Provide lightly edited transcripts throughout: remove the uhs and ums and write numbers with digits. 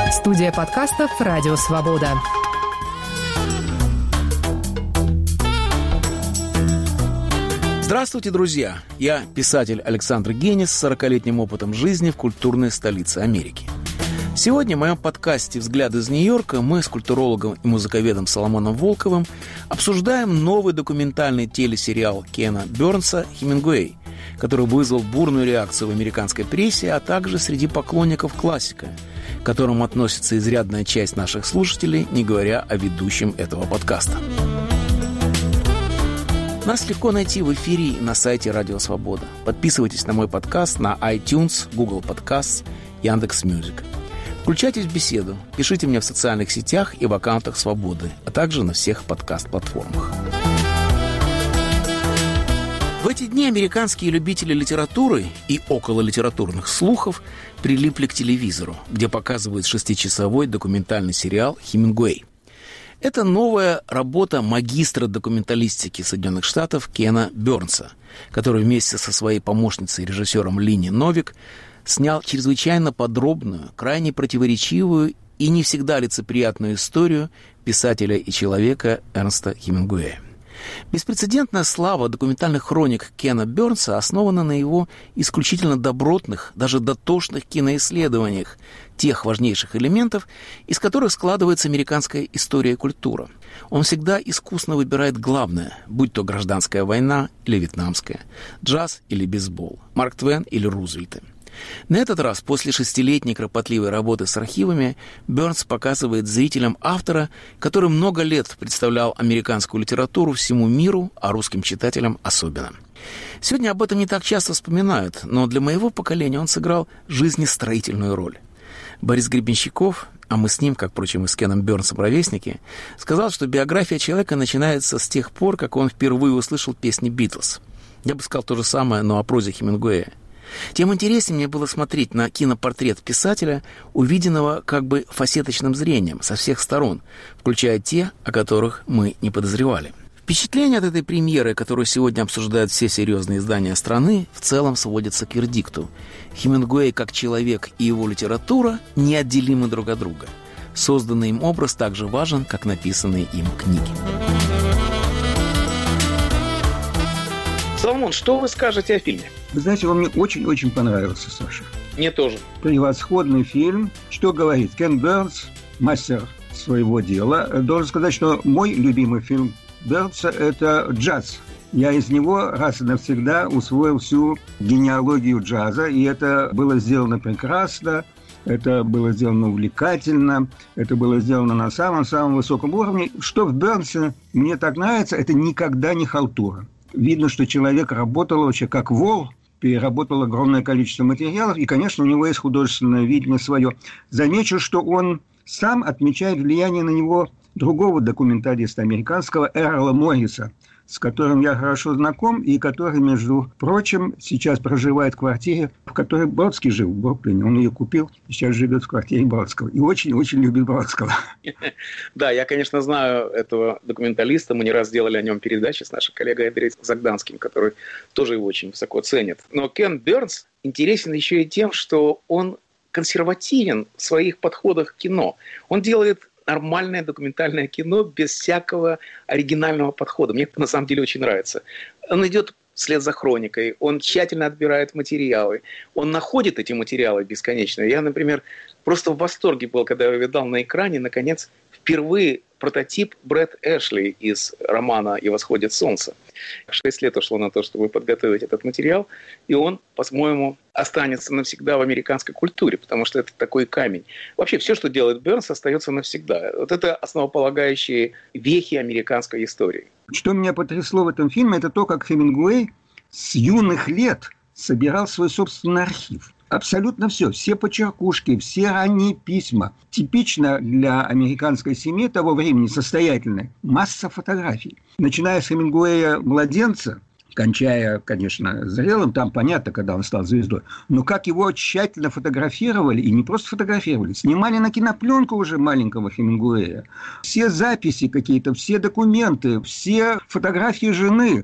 Студия подкастов «Радио Свобода». Здравствуйте, друзья! Я писатель Александр Генис с 40-летним опытом жизни в культурной столице Америки. Сегодня в моем подкасте «Взгляд из Нью-Йорка» мы с культурологом и музыковедом Соломоном Волковым обсуждаем новый документальный телесериал Кена Бернса «Хемингуэй», который вызвал бурную реакцию в американской прессе, а также среди поклонников классика, к которому относится изрядная часть наших слушателей, не говоря о ведущем этого подкаста. Нас легко найти в эфире и на сайте «Радио Свобода». Подписывайтесь на мой подкаст на iTunes, Google Podcasts, Яндекс.Мьюзик. Включайтесь в беседу, пишите мне в социальных сетях и в аккаунтах «Свободы», а также на всех подкаст-платформах. В эти дни американские любители литературы и окололитературных слухов прилипли к телевизору, где показывают 6-часовой документальный сериал «Хемингуэй». Это новая работа магистра документалистики Соединенных Штатов Кена Бернса, который вместе со своей помощницей, режиссером Линни Новик, снял чрезвычайно подробную, крайне противоречивую и не всегда лицеприятную историю писателя и человека Эрнста Хемингуэя. Беспрецедентная слава документальных хроник Кена Бернса основана на его исключительно добротных, даже дотошных киноисследованиях тех важнейших элементов, из которых складывается американская история и культура. Он всегда искусно выбирает главное, будь то гражданская война или вьетнамская, джаз или бейсбол, Марк Твен или Рузвельты. На этот раз, после 6-летней кропотливой работы с архивами, Бернс показывает зрителям автора, который много лет представлял американскую литературу всему миру, а русским читателям особенно. Сегодня об этом не так часто вспоминают, но для моего поколения он сыграл жизнестроительную роль. Борис Гребенщиков, а мы с ним, как, впрочем, и с Кеном Бернсом ровесники, сказал, что биография человека начинается с тех пор, как он впервые услышал песни «Битлз». Я бы сказал то же самое, но о прозе Хемингуэя. Тем интереснее мне было смотреть на кинопортрет писателя, увиденного как бы фасеточным зрением со всех сторон, включая те, о которых мы не подозревали. Впечатление от этой премьеры, которую сегодня обсуждают все серьезные издания страны, в целом сводится к вердикту. Хемингуэй как человек и его литература неотделимы друг от друга. Созданный им образ так же важен, как написанные им книги. Соломон, что вы скажете о фильме? Вы знаете, он мне очень-очень понравился, Саша. Мне тоже. Превосходный фильм. Что говорить? Кен Бернс, мастер своего дела. Должен сказать, что мой любимый фильм Бернса – это «Джаз». Я из него раз и навсегда усвоил всю генеалогию джаза, и это было сделано прекрасно, это было сделано увлекательно, это было сделано на самом-самом высоком уровне. Что в Бернсе мне так нравится, это никогда не халтура. Видно, что человек работал вообще как вол, переработал огромное количество материалов, и, конечно, у него есть художественное видение свое. Замечу, что он сам отмечает влияние на него другого документалиста американского Эрла Морриса, с которым я хорошо знаком, и который, между прочим, сейчас проживает в квартире, в которой Бродский жил, в Бруклине. Он ее купил, и сейчас живет в квартире Бродского. И очень-очень любит Бродского. Да, я, конечно, знаю этого документалиста. Мы не раз делали о нем передачи с нашим коллегой Андреем Загданским, который тоже его очень высоко ценит. Но Кен Бернс интересен еще и тем, что он консервативен в своих подходах к кино. Он делает нормальное документальное кино без всякого оригинального подхода. Мне это на самом деле очень нравится. Он идет вслед за хроникой, он тщательно отбирает материалы, он находит эти материалы бесконечно. Я, например, просто в восторге был, когда я увидел на экране, наконец, впервые прототип Брэд Эшли из романа «И восходит солнце». 6 лет ушло на то, чтобы подготовить этот материал, и он, по-моему, останется навсегда в американской культуре, потому что это такой камень. Вообще, все, что делает Бернс, остается навсегда. Вот это основополагающие вехи американской истории. Что меня потрясло в этом фильме, это то, как Хемингуэй с юных лет собирал свой собственный архив. Абсолютно все почеркушки, все ранние письма. Типично для американской семьи того времени, состоятельной, масса фотографий. Начиная с Хемингуэя младенца, кончая, конечно, зрелым, там понятно, когда он стал звездой, но как его тщательно фотографировали, и не просто фотографировали, снимали на кинопленку уже маленького Хемингуэя. Все записи какие-то, все документы, все фотографии жены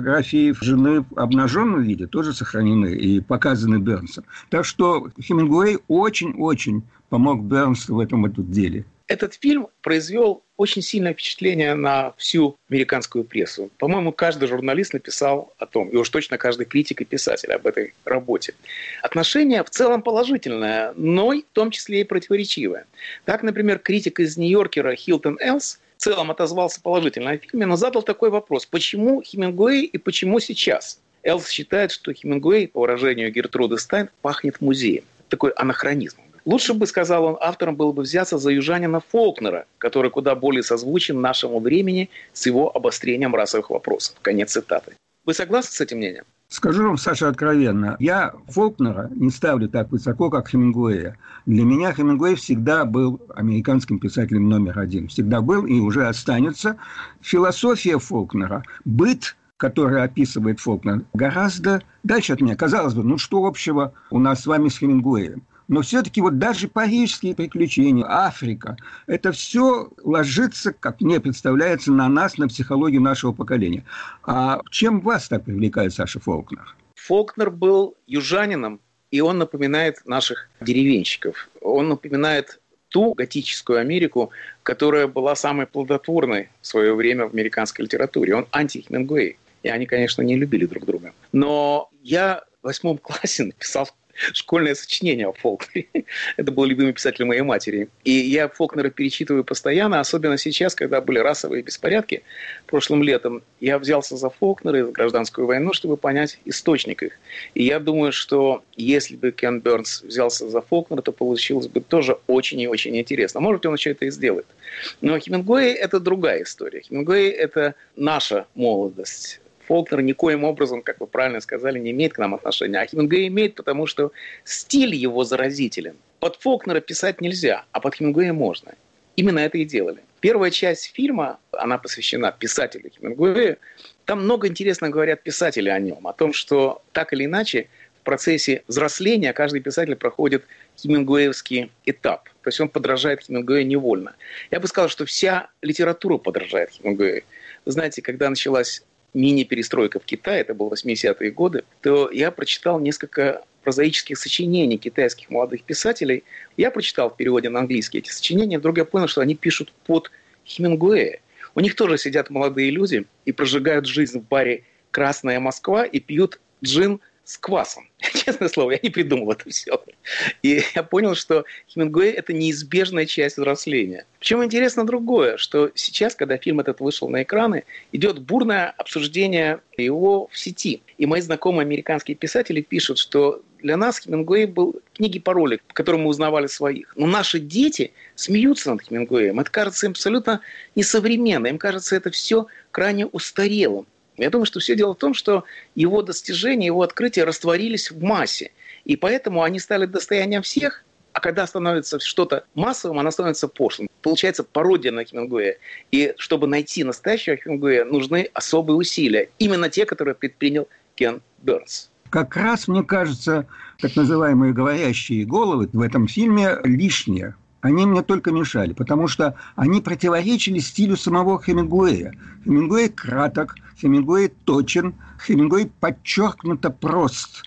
в обнаженном виде тоже сохранены и показаны Бернсом. Так что Хемингуэй очень-очень помог Бернсу в этом деле. Этот фильм произвел очень сильное впечатление на всю американскую прессу. По-моему, каждый журналист написал о том, и уж точно каждый критик и писатель об этой работе. Отношение в целом положительное, но в том числе и противоречивое. Так, например, критик из Нью-Йоркера Хилтон Элс в целом отозвался положительно о фильме, но задал такой вопрос: почему Хемингуэй и почему сейчас? Элс считает, что Хемингуэй, по выражению Гертруды Стайн, пахнет музеем. Такой анахронизм. Лучше бы, сказал он, автором было бы взяться за южанина Фолкнера, который куда более созвучен нашему времени с его обострением расовых вопросов. Конец цитаты. Вы согласны с этим мнением? Скажу вам, Саша, откровенно, я Фолкнера не ставлю так высоко, как Хемингуэя. Для меня Хемингуэй всегда был американским писателем номер один. Всегда был и уже останется. Философия Фолкнера, быт, который описывает Фолкнер, гораздо дальше от меня. Казалось бы, что общего у нас с вами с Хемингуэем? Но все-таки даже парижские приключения, Африка, это все ложится, как мне представляется, на нас, на психологию нашего поколения. А чем вас так привлекает Саша Фолкнер? Фолкнер был южанином, и он напоминает наших деревенщиков. Он напоминает ту готическую Америку, которая была самой плодотворной в свое время в американской литературе. Он анти-Хемингуэй. И они, конечно, не любили друг друга. Но я в 8 классе написал школьное сочинение о Фолкнере. Это был любимый писатель моей матери. И я Фолкнера перечитываю постоянно, особенно сейчас, когда были расовые беспорядки прошлым летом. Я взялся за Фолкнера и за гражданскую войну, чтобы понять источник их. И я думаю, что если бы Кен Бернс взялся за Фолкнера, то получилось бы тоже очень и очень интересно. Может, он еще это и сделает. Но Хемингуэй – это другая история. Хемингуэй – это наша молодость. Фолкнер никоим образом, как вы правильно сказали, не имеет к нам отношения. А Хемингуэй имеет, потому что стиль его заразителен. Под Фолкнера писать нельзя, а под Хемингуэя можно. Именно это и делали. Первая часть фильма, она посвящена писателю Хемингуэю. Там много интересно говорят писатели о нем. О том, что так или иначе в процессе взросления каждый писатель проходит хемингуэевский этап. То есть он подражает Хемингуэю невольно. Я бы сказал, что вся литература подражает Хемингуэю. Вы знаете, когда началась мини-перестройка в Китае, это были 80-е годы, то я прочитал несколько прозаических сочинений китайских молодых писателей. Я прочитал в переводе на английский эти сочинения, вдруг я понял, что они пишут под Хемингуэя. У них тоже сидят молодые люди и прожигают жизнь в баре «Красная Москва» и пьют джин с квасом. Честное слово, я не придумал это все. И я понял, что Хемингуэй – это неизбежная часть взросления. Причем интересно другое, что сейчас, когда фильм этот вышел на экраны, идет бурное обсуждение его в сети. И мои знакомые американские писатели пишут, что для нас Хемингуэй был книги-пароли, в которых мы узнавали своих. Но наши дети смеются над Хемингуэем. Это кажется им абсолютно несовременно. Им кажется это все крайне устарелым. Я думаю, что все дело в том, что его достижения, его открытия растворились в массе. И поэтому они стали достоянием всех, а когда становится что-то массовым, оно становится пошлым. Получается пародия на Хемингуэя. И чтобы найти настоящего Хемингуэя, нужны особые усилия. Именно те, которые предпринял Кен Бернс. Как раз, мне кажется, так называемые говорящие головы в этом фильме лишние. Они мне только мешали, потому что они противоречили стилю самого Хемингуэя. Хемингуэй краток, Хемингуэй точен, Хемингуэй подчеркнуто прост.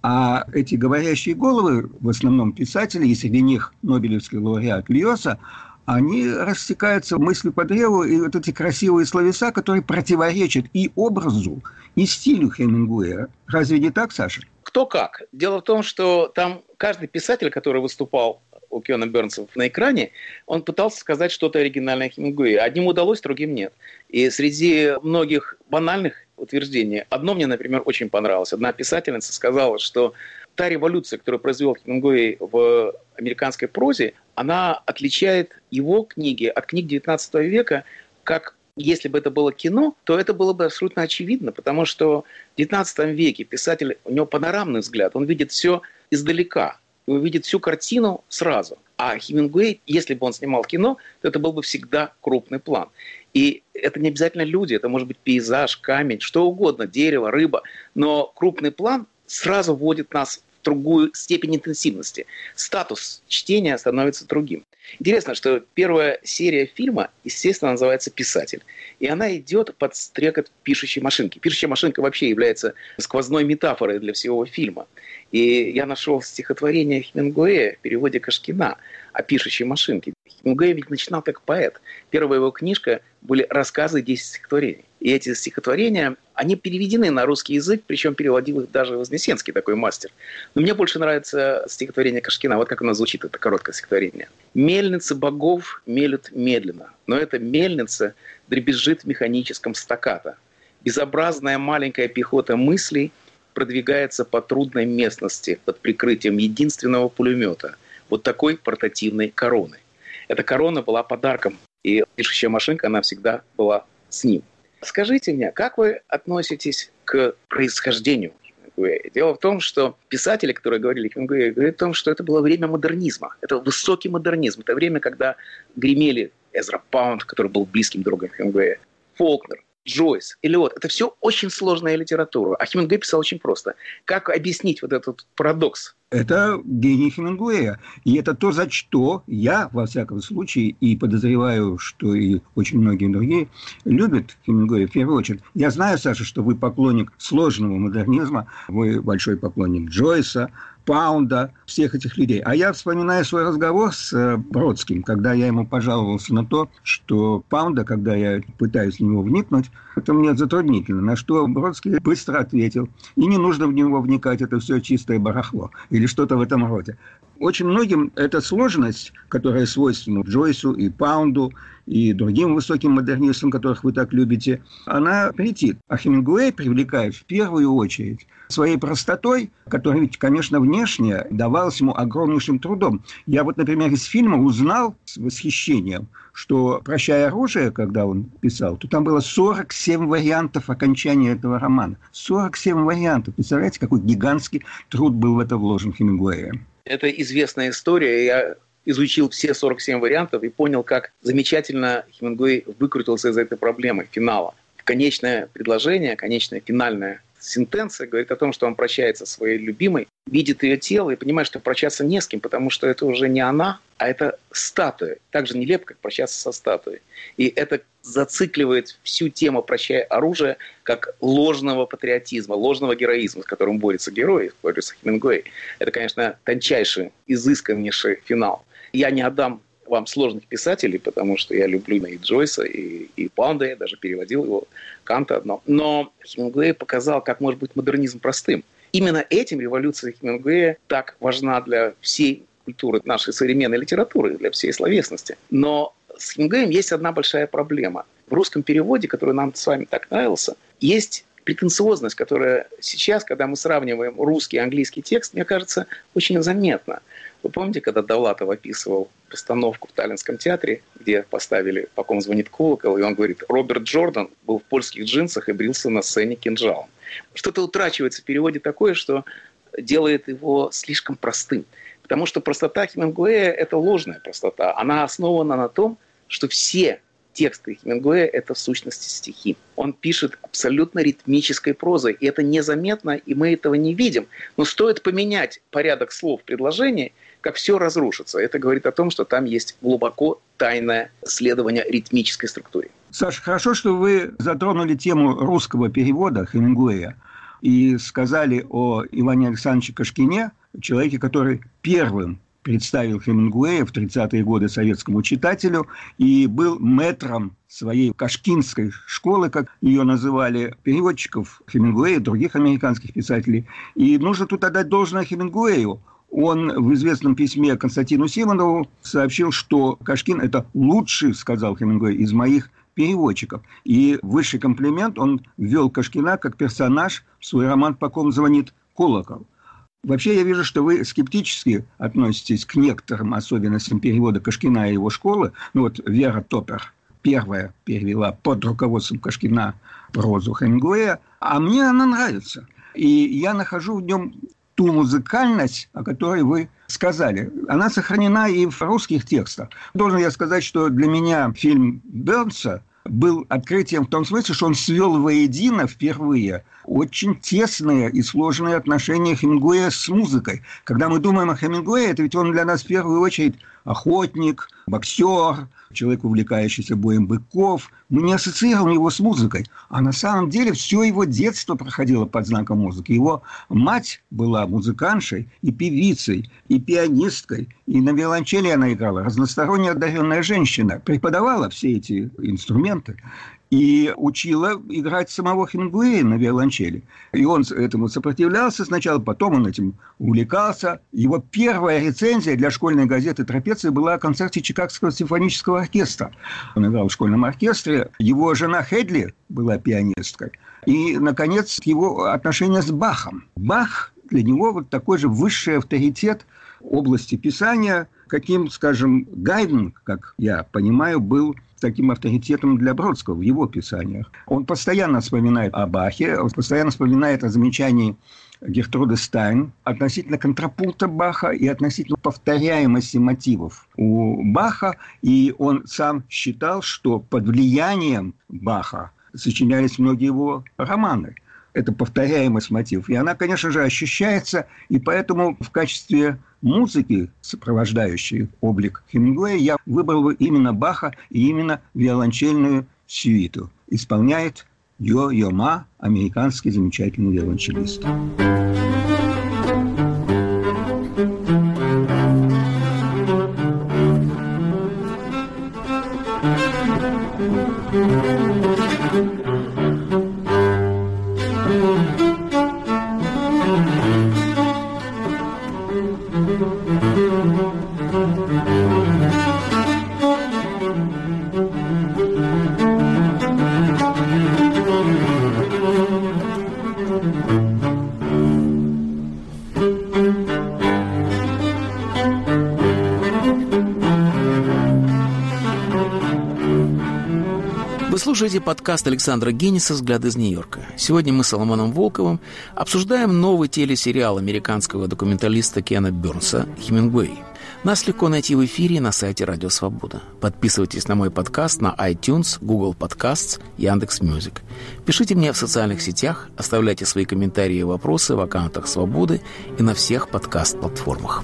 А эти говорящие головы, в основном писатели, и среди них Нобелевский лауреат Льоса, они растекаются мыслью по древу, и вот эти красивые словеса, которые противоречат и образу, и стилю Хемингуэя. Разве не так, Саша? Кто как. Дело в том, что там каждый писатель, который выступал у Кена Бернса на экране, он пытался сказать что-то оригинальное Хемингуэя. Одним удалось, другим нет. И среди многих банальных утверждений, одно мне, например, очень понравилось. Одна писательница сказала, что та революция, которую произвел Хемингуэй в американской прозе, она отличает его книги от книг XIX века, как если бы это было кино, то это было бы абсолютно очевидно, потому что в XIX веке писатель, у него панорамный взгляд, он видит все издалека. Увидит всю картину сразу. А Хемингуэй, если бы он снимал кино, то это был бы всегда крупный план. И это не обязательно люди, это может быть пейзаж, камень, что угодно, дерево, рыба. Но крупный план сразу вводит нас в другую степень интенсивности. Статус чтения становится другим. Интересно, что первая серия фильма, естественно, называется «Писатель». И она идет под стрекот пишущей машинки. Пишущая машинка вообще является сквозной метафорой для всего фильма. И я нашел стихотворение Хемингуэя в переводе Кашкина о пишущей машинке. Хемингуэй ведь начинал как поэт. Первая его книжка были рассказы 10 стихотворений. И эти стихотворения, они переведены на русский язык, причем переводил их даже Вознесенский, такой мастер. Но мне больше нравится стихотворение Кашкина. Вот как оно звучит, это короткое стихотворение. «Мельницы богов мелют медленно, но эта мельница дребезжит в механическом стаккато. Безобразная маленькая пехота мыслей продвигается по трудной местности под прикрытием единственного пулемета, вот такой портативной короны. Эта корона была подарком, и пишущая машинка, она всегда была с ним. Скажите мне, как вы относитесь к происхождению Хемингуэя? Дело в том, что писатели, которые говорили Хемингуэю, говорят о том, что это было время модернизма. Это высокий модернизм. Это время, когда гремели Эзра Паунд, который был близким другом Хемингуэя, Фолкнер, Джойс, Элиот. Это все очень сложная литература. А Хемингуэй писал очень просто. Как объяснить вот этот парадокс? Это гений Хемингуэя. И это то, за что я, во всяком случае, и подозреваю, что и очень многие другие, любят Хемингуэя в первую очередь. Я знаю, Саша, что вы поклонник сложного модернизма, вы большой поклонник Джойса, Паунда, всех этих людей. А я вспоминаю свой разговор с Бродским, когда я ему пожаловался на то, что Паунда, когда я пытаюсь в него вникнуть, это мне затруднительно. На что Бродский быстро ответил: и не нужно в него вникать, это все чистое барахло. Или что-то в этом роде. Очень многим эта сложность, которая свойственна Джойсу и Паунду, и другим высоким модернистам, которых вы так любите, она претит. А Хемингуэй привлекает в первую очередь своей простотой, которая ведь, конечно, внешне давалась ему огромнейшим трудом. Я вот, например, из фильма узнал с восхищением, что «Прощай оружие», когда он писал, то там было 47 вариантов окончания этого романа. 47 вариантов. Представляете, какой гигантский труд был в это вложен Хемингуэем. Это известная история. Я изучил все 47 вариантов и понял, как замечательно Хемингуэй выкрутился из этой проблемы финала. Конечное предложение, конечная финальная сентенция говорит о том, что он прощается со своей любимой, видит ее тело и понимает, что прощаться не с кем, потому что это уже не она, а это статуя. Так же нелепо, как прощаться со статуей. И это зацикливает всю тему «Прощай оружие» как ложного патриотизма, ложного героизма, с которым борется герой, борется Хемингуэй. Это, конечно, тончайший, изысканнейший финал. Я не отдам вам сложных писателей, потому что я люблю и Джойса, и Паунда, я даже переводил его, Канта одно. Но Хемингуэй показал, как может быть модернизм простым. Именно этим революция Хемингуэя так важна для всей культуры нашей современной литературы, для всей словесности. Но с Хемингуэем есть одна большая проблема. В русском переводе, который нам с вами так нравился, есть претенциозность, которая сейчас, когда мы сравниваем русский и английский текст, мне кажется, очень заметна. Вы помните, когда Довлатов описывал постановку в Таллинском театре, где поставили «По ком звонит колокол», и он говорит: Роберт Джордан был в польских джинсах и брился на сцене кинжалом. Что-то утрачивается в переводе такое, что делает его слишком простым. Потому что простота Хемингуэя – это ложная простота. Она основана на том, что все тексты Хемингуэя – это в сущности стихи. Он пишет абсолютно ритмической прозой, и это незаметно, и мы этого не видим. Но стоит поменять порядок слов в предложении, как все разрушится. Это говорит о том, что там есть глубоко тайное следование ритмической структуре. Саша, хорошо, что вы затронули тему русского перевода Хемингуэя и сказали о Иване Александровиче Кашкине, человеке, который первым представил Хемингуэя в 30-е годы советскому читателю и был мэтром своей кашкинской школы, как ее называли, переводчиков Хемингуэя и других американских писателей. И нужно тут отдать должное Хемингуэю. Он в известном письме Константину Симонову сообщил, что Кашкин – это лучший, сказал Хемингуэй, из моих переводчиков. И высший комплимент он ввел Кашкина как персонаж в свой роман «По ком звонит колокол». Вообще, я вижу, что вы скептически относитесь к некоторым особенностям перевода Кашкина и его школы. Ну вот Вера Топер первая перевела под руководством Кашкина прозу Хемингуэя, а мне она нравится. И я нахожу в нем ту музыкальность, о которой вы сказали. Она сохранена и в русских текстах. Должен я сказать, что для меня фильм Бернса был открытием в том смысле, что он свел воедино впервые очень тесные и сложные отношения Хемингуэя с музыкой. Когда мы думаем о Хемингуэе, это ведь он для нас в первую очередь охотник, боксер, человек, увлекающийся боем быков. Мы не ассоциируем его с музыкой. А на самом деле все его детство проходило под знаком музыки. Его мать была музыкантшей и певицей, и пианисткой. И на виолончели она играла. Разносторонне одаренная женщина. Преподавала все эти инструменты. И учила играть самого Хемингуэя на виолончели. И он этому сопротивлялся сначала, потом он этим увлекался. Его первая рецензия для школьной газеты «Трапеция» была о концерте Чикагского симфонического оркестра. Он играл в школьном оркестре. Его жена Хедли была пианисткой. И, наконец, его отношения с Бахом. Бах для него вот такой же высший авторитет области писания, каким, скажем, Гайден, как я понимаю, был таким авторитетом для Бродского в его писаниях. Он постоянно вспоминает о Бахе, он постоянно вспоминает о замечании Гертруды Стайн относительно контрапункта Баха и относительно повторяемости мотивов у Баха. И он сам считал, что под влиянием Баха сочинялись многие его романы. Это повторяемость мотивов. И она, конечно же, ощущается. И поэтому в качестве музыки, сопровождающей облик Хемингуэя, я выбрал бы именно Баха и именно виолончельную сюиту. Исполняет Йо-Йо Ма, американский замечательный виолончелист. Вы слушаете подкаст Александра Генниса «Взгляд из Нью-Йорка». Сегодня мы с Соломоном Волковым обсуждаем новый телесериал американского документалиста Кена Бернса «Хемингуэй». Нас легко найти в эфире на сайте Радио Свобода. Подписывайтесь на мой подкаст на iTunes, Google Podcasts, Яндекс.Мьюзик. Пишите мне в социальных сетях, оставляйте свои комментарии и вопросы в аккаунтах Свободы и на всех подкаст-платформах.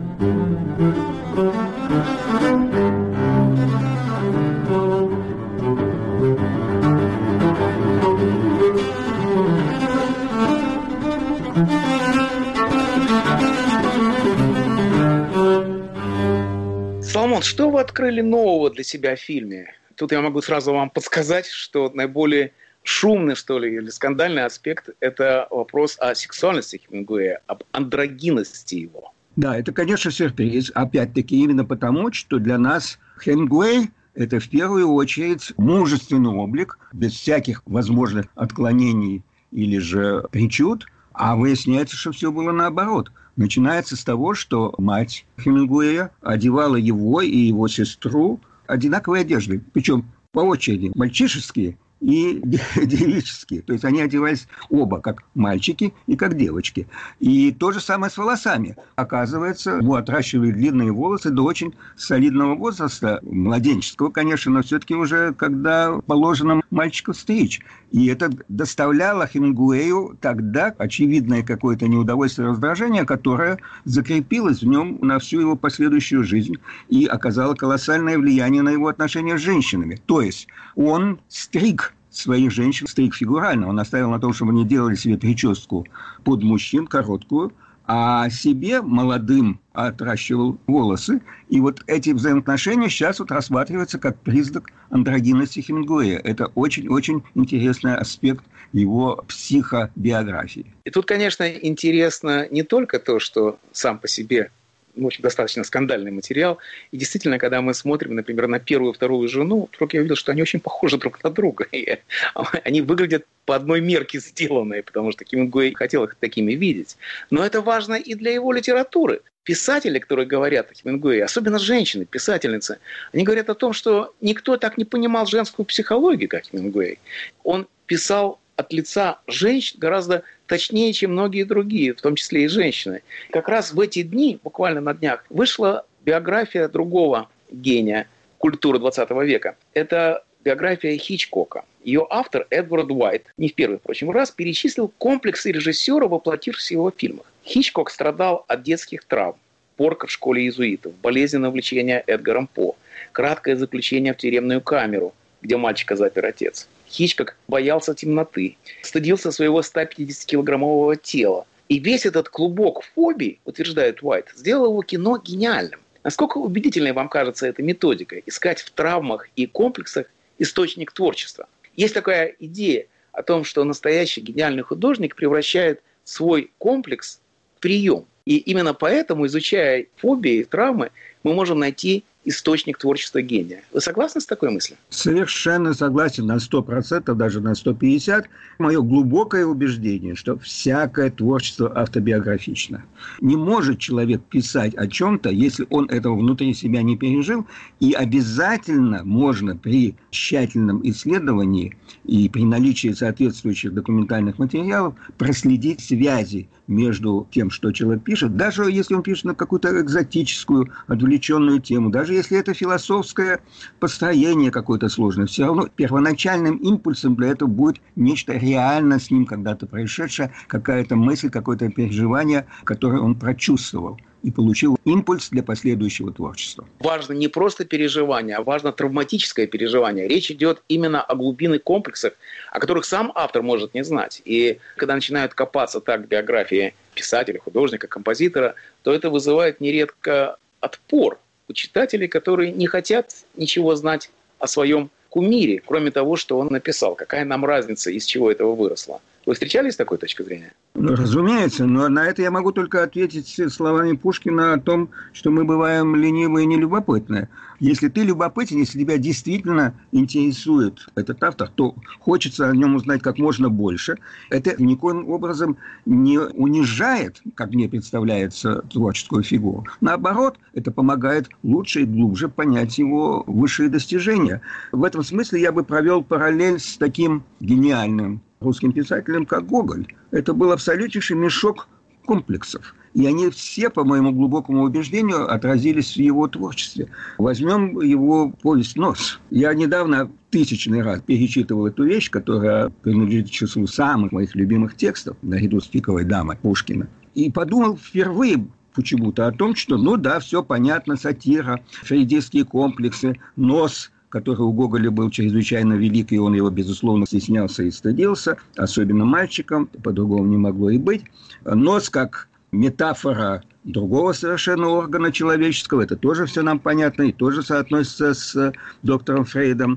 Соломон, что вы открыли нового для себя в фильме? Тут я могу сразу вам подсказать, что наиболее шумный, что ли, или скандальный аспект – это вопрос о сексуальности Хемингуэя, об андрогинности его. Да, это, конечно, сюрприз. Опять-таки, именно потому, что для нас Хемингуэй – это в первую очередь мужественный облик, без всяких возможных отклонений или же причуд. А выясняется, что все было наоборот. Начинается с того, что мать Хемингуэя одевала его и его сестру одинаковой одеждой. Причем по очереди мальчишеские и девические. То есть они одевались оба, как мальчики и как девочки. И то же самое с волосами. Оказывается, ему отращивали длинные волосы до очень солидного возраста, младенческого, конечно, но все-таки уже когда положено мальчиков стричь. И это доставляло Хемингуэю тогда очевидное какое-то неудовольствие, раздражение, которое закрепилось в нем на всю его последующую жизнь и оказало колоссальное влияние на его отношения с женщинами. То есть он стриг своих женщин, стриг фигурально. Он оставил на том, чтобы они делали себе прическу под мужчин, короткую, а себе, молодым, отращивал волосы. И вот эти взаимоотношения сейчас вот рассматриваются как признак андрогинности Хемингуэя. Это очень-очень интересный аспект его психобиографии. И тут, конечно, интересно не только то, что сам по себе очень достаточно скандальный материал. И действительно, когда мы смотрим, например, на первую и вторую жену, вдруг я увидел, что они очень похожи друг на друга. И они выглядят по одной мерке сделанные, потому что Хемингуэй хотел их такими видеть. Но это важно и для его литературы. Писатели, которые говорят о Хемингуэе, особенно женщины, писательницы, они говорят о том, что никто так не понимал женскую психологию, как Хемингуэй. Он писал от лица женщин гораздо точнее, чем многие другие, в том числе и женщины. Как раз в эти дни, буквально на днях, вышла биография другого гения культуры 20 века. Это биография Хичкока. Ее автор Эдвард Уайт, не в первый, впрочем, раз, перечислил комплексы режиссера, воплотившись в его фильмах. Хичкок страдал от детских травм, порка в школе иезуитов, болезненное увлечение Эдгаром По, краткое заключение в тюремную камеру, где мальчика запер отец. Хичкок боялся темноты, стыдился своего 150-килограммового тела. И весь этот клубок фобий, утверждает Уайт, сделал его кино гениальным. Насколько убедительной вам кажется эта методика – искать в травмах и комплексах источник творчества? Есть такая идея о том, что настоящий гениальный художник превращает свой комплекс в прием. И именно поэтому, изучая фобии и травмы, мы можем найти источник творчества гения. Вы согласны с такой мыслью? Совершенно согласен на 100%, даже на 150%. Мое глубокое убеждение, что всякое творчество автобиографично. Не может человек писать о чем-то, если он этого внутри себя не пережил. И обязательно можно при тщательном исследовании и при наличии соответствующих документальных материалов проследить связи между тем, что человек пишет, даже если он пишет на какую-то экзотическую, отвлеченную тему, даже если это философское построение какое-то сложное, все равно первоначальным импульсом для этого будет нечто реально с ним когда-то происшедшее, какая-то мысль, какое-то переживание, которое он прочувствовал и получил импульс для последующего творчества. Важно не просто переживание, а важно травматическое переживание. Речь идет именно о глубинных комплексах, о которых сам автор может не знать. И когда начинают копаться так в биографии писателя, художника, композитора, то это вызывает нередко отпор у читателей, которые не хотят ничего знать о своем кумире, кроме того, что он написал. Какая нам разница, из чего этого выросло? Вы встречались с такой точкой зрения? Ну, разумеется, но на это я могу только ответить словами Пушкина о том, что мы бываем ленивые и нелюбопытные. Если ты любопытен, если тебя действительно интересует этот автор, то хочется о нем узнать как можно больше. Это никоим образом не унижает, как мне представляется, творческую фигуру. Наоборот, это помогает лучше и глубже понять его высшие достижения. В этом смысле я бы провел параллель с таким гениальным русским писателем, как Гоголь. Это был абсолютнейший мешок комплексов. И они все, по моему глубокому убеждению, отразились в его творчестве. Возьмем его повесть «Нос». Я недавно тысячный раз перечитывал эту вещь, которая принадлежит к числу самых моих любимых текстов, наряду с «Пиковой дамой» Пушкина. И подумал впервые почему-то о том, что, ну да, все понятно, сатира, фрейдистские комплексы, «Нос», который у Гоголя был чрезвычайно велик, и он его, безусловно, стеснялся и стыдился, особенно мальчиком, по-другому не могло и быть. Нос как метафора другого совершенно органа человеческого, это тоже все нам понятно, и тоже соотносится с доктором Фрейдом.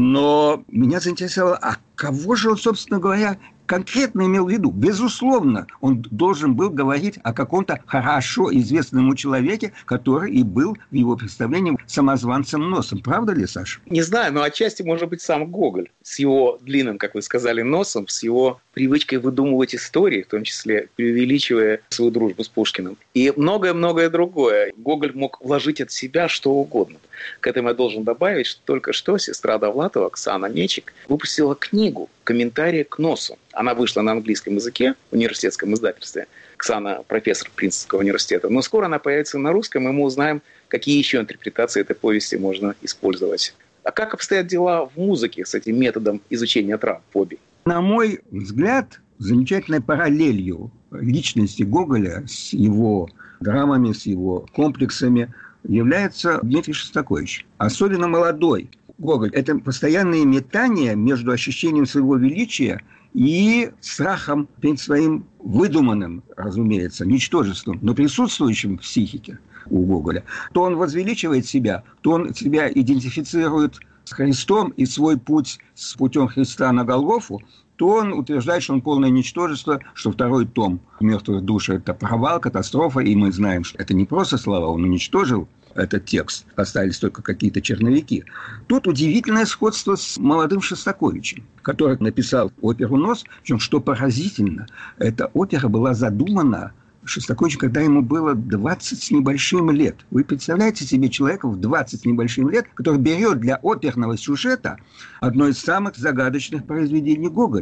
Но меня заинтересовало, а кого же он, собственно говоря, конкретно имел в виду? Безусловно, он должен был говорить о каком-то хорошо известном человеке, который и был в его представлении самозванцем Носом. Правда ли, Саша? Не знаю, но отчасти может быть сам Гоголь с его длинным, как вы сказали, носом, с его привычкой выдумывать истории, в том числе преувеличивая свою дружбу с Пушкиным. И многое-многое другое. Гоголь мог вложить от себя что угодно. К этому я должен добавить, что только что сестра Довлатова, Оксана Мечик, выпустила книгу «Комментарии к носу». Она вышла на английском языке в университетском издательстве. Оксана – профессор Принстонского университета. Но скоро она появится на русском, и мы узнаем, какие еще интерпретации этой повести можно использовать. А как обстоят дела в музыке с этим методом изучения травм, фобий? На мой взгляд, замечательной параллелью личности Гоголя с его драмами, с его комплексами является Дмитрий Шостакович. Особенно молодой Гоголь. Это постоянные метания между ощущением своего величия и страхом перед своим выдуманным, разумеется, ничтожеством, но присутствующим в психике у Гоголя. То он возвеличивает себя, то он себя идентифицирует с Христом и свой путь с путем Христа на Голгофу, то он утверждает, что он полное ничтожество, что второй том «Мертвых душ» – это провал, катастрофа, и мы знаем, что это не просто слова, он уничтожил этот текст, остались только какие-то черновики. Тут удивительное сходство с молодым Шостаковичем, который написал оперу «Нос», причем, что поразительно, эта опера была задумана Шостаковичем, когда ему было 20 с небольшим лет. Вы представляете себе человека в 20 с небольшим лет, который берет для оперного сюжета одно из самых загадочных произведений Гоголя.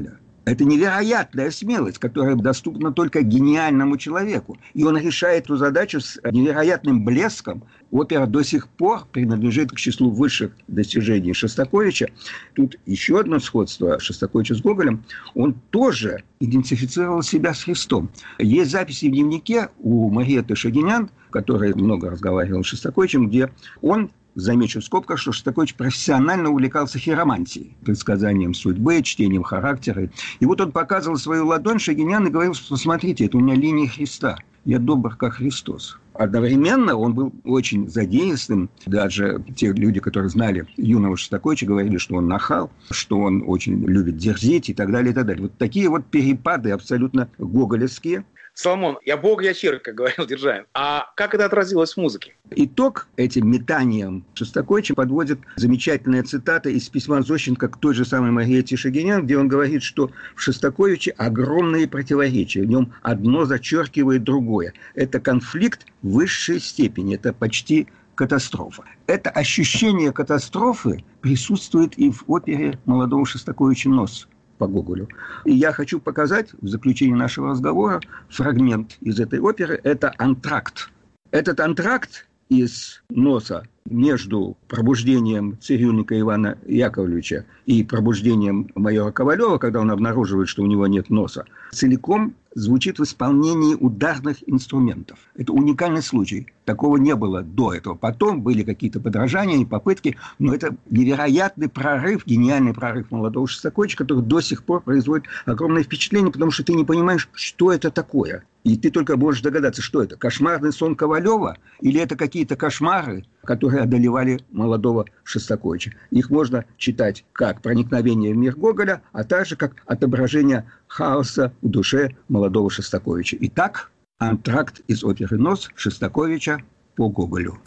Это невероятная смелость, которая доступна только гениальному человеку. И он решает эту задачу с невероятным блеском. Опера до сих пор принадлежит к числу высших достижений Шостаковича. Тут еще одно сходство Шостаковича с Гоголем. Он тоже идентифицировал себя с Христом. Есть записи в дневнике у Мариэтты Шагинян, которая много разговаривала с Шостаковичем, где он, замечу в скобках, что Шостакович профессионально увлекался хиромантией, предсказанием судьбы, чтением характера. И вот он показывал свою ладонь Шагинян и говорил, что смотрите, это у меня линия Христа. Я добр, как Христос. Одновременно он был очень задействован. Даже те люди, которые знали юного Шостаковича, говорили, что он нахал, что он очень любит дерзить и так далее, и так далее. Вот такие вот перепады абсолютно гоголевские. Соломон, я бог, я червь, как говорил Державин. А как это отразилось в музыке? Итог этим метаниям Шостаковича подводит замечательная цитата из письма Зощенко к той же самой Мариэтте Шагинян, где он говорит, что в Шостаковиче огромные противоречия, в нем одно зачеркивает другое. Это конфликт высшей степени, это почти катастрофа. Это ощущение катастрофы присутствует и в опере молодого Шостаковича «Нос» по Гоголю. И я хочу показать в заключении нашего разговора фрагмент из этой оперы. Это антракт. Этот антракт из «Носа» между пробуждением цирюльника Ивана Яковлевича и пробуждением майора Ковалева, когда он обнаруживает, что у него нет носа, целиком звучит в исполнении ударных инструментов. Это уникальный случай. Такого не было до этого. Потом были какие-то подражания и попытки, но это невероятный прорыв, гениальный прорыв молодого Шостаковича, который до сих пор производит огромное впечатление, потому что ты не понимаешь, что это такое. И ты только можешь догадаться, что это. Кошмарный сон Ковалева или это какие-то кошмары, которые одолевали молодого Шостаковича. Их можно читать как проникновение в мир Гоголя, а также как отображение хаоса в душе молодого Шостаковича. Итак, антракт из оперы «Нос» Шостаковича по Гоголю.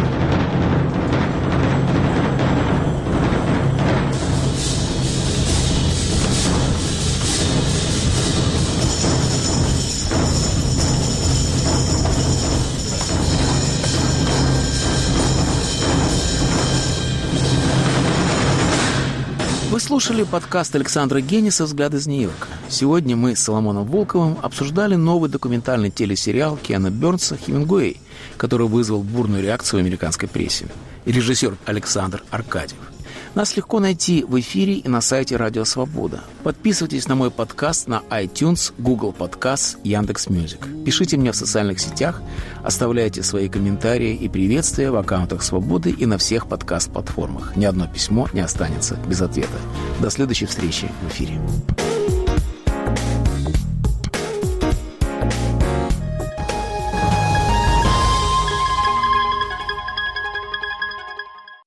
Вы слушали подкаст Александра Гениса «Взгляд из Нью-Йорка». Сегодня мы с Соломоном Волковым обсуждали новый документальный телесериал Кена Бернса «Хемингуэй», который вызвал бурную реакцию в американской прессе. И режиссер Александр Аркадьев. Нас легко найти в эфире и на сайте Радио Свобода. Подписывайтесь на мой подкаст на iTunes, Google Podcasts, Яндекс.Мьюзик. Пишите мне в социальных сетях, оставляйте свои комментарии и приветствия в аккаунтах Свободы и на всех подкаст-платформах. Ни одно письмо не останется без ответа. До следующей встречи в эфире.